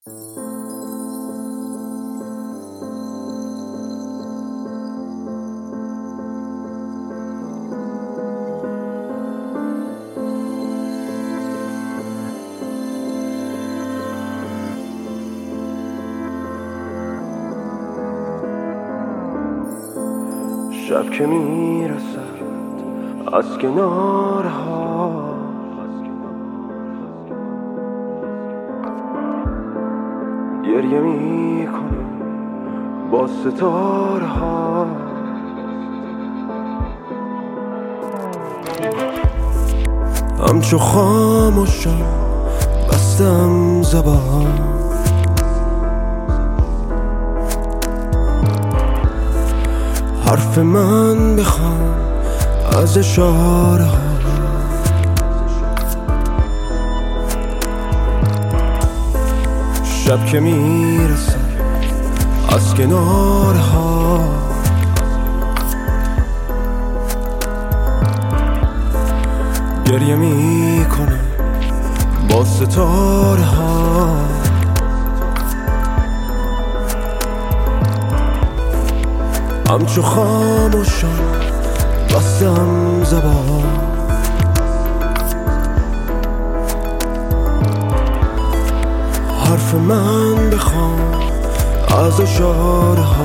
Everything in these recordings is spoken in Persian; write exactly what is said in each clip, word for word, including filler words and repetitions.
شب که میرسد از کناره ها، گریه میکنم با ستاره ها. همچو خاموشم بستم زبان، حرف من بخوام از اشاره ها. شب که میرسه از کناره ها، گریه میکنم با ستاره ها. همچو خاموشم بستم زبان، حرف من بخوام از اشاره ها.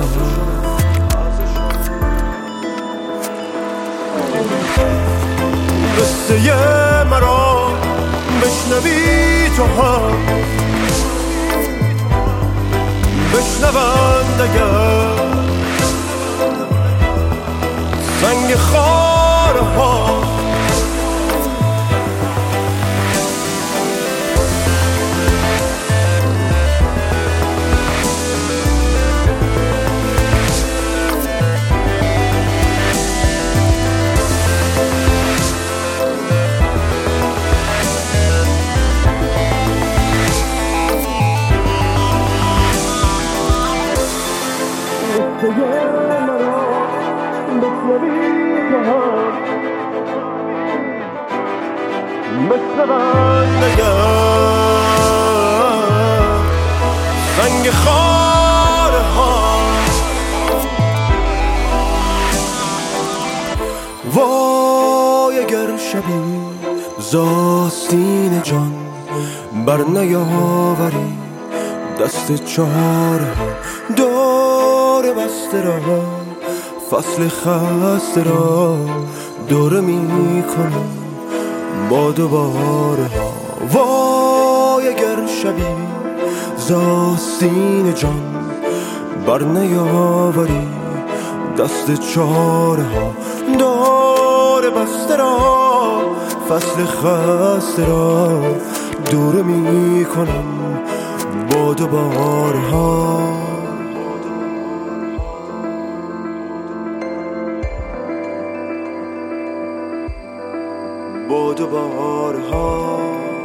قصه مرا بشنوی تو هم، بشنوند اگر سنگ خاره ها. بشنوند اگر سنگ خاره ها. وای اگر شبی ز آستین جان بر نیاوری دست چاره ها. دور بسته را فصل خسته را دوره می کنم با دوباره ها. وای اگر شبی ز آستین جان بر نیاوری دست چاره ها. دور بسته را فصل خسته را دوره می کنم با دوباره ها. با دوباره ها.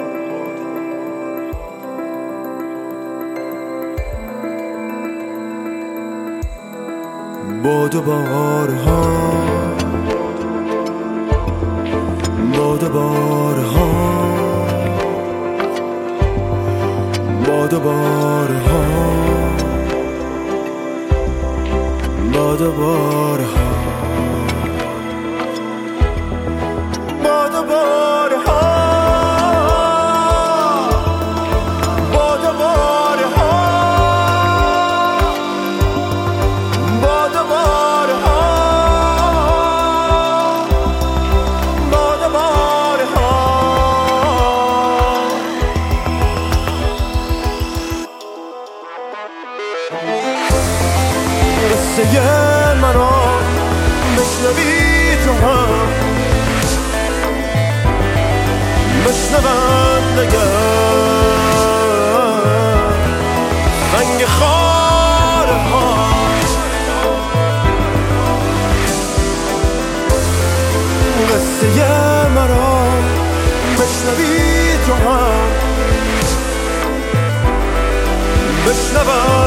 با دوباره ها. با دوباره ها. با دوباره ها. با دوباره ها. قصه منو بشنوی تو هم، بشنوند اگر سنگ خاره ها. قصه مرا بشنوی تو هم، بشنوند